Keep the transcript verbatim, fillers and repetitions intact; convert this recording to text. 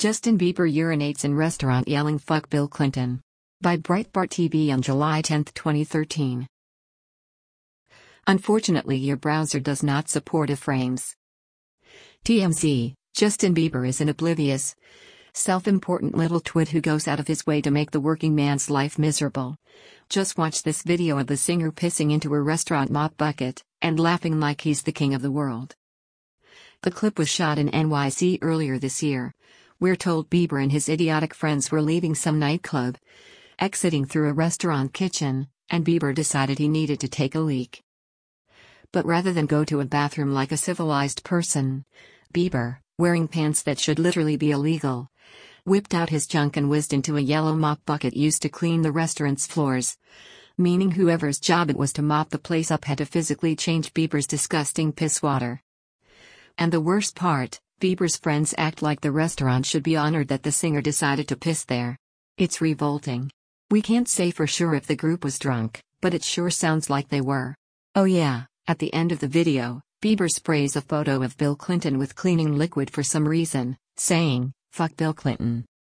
Justin Bieber urinates in restaurant yelling "Fuck Bill Clinton." By Breitbart T V on July tenth, twenty thirteen. Unfortunately, your browser does not support iframes. T M Z, Justin Bieber is an oblivious, self-important little twit who goes out of his way to make the working man's life miserable. Just watch this video of the singer pissing into a restaurant mop bucket and laughing like he's the king of the world. The clip was shot in N Y C earlier this year. We're told Bieber and his idiotic friends were leaving some nightclub, exiting through a restaurant kitchen, and Bieber decided he needed to take a leak. But rather than go to a bathroom like a civilized person, Bieber, wearing pants that should literally be illegal, whipped out his junk and whizzed into a yellow mop bucket used to clean the restaurant's floors, meaning whoever's job it was to mop the place up had to physically change Bieber's disgusting piss water. And the worst part, Bieber's friends act like the restaurant should be honored that the singer decided to piss there. It's revolting. We can't say for sure if the group was drunk, but it sure sounds like they were. Oh yeah, at the end of the video, Bieber sprays a photo of Bill Clinton with cleaning liquid for some reason, saying, "Fuck Bill Clinton."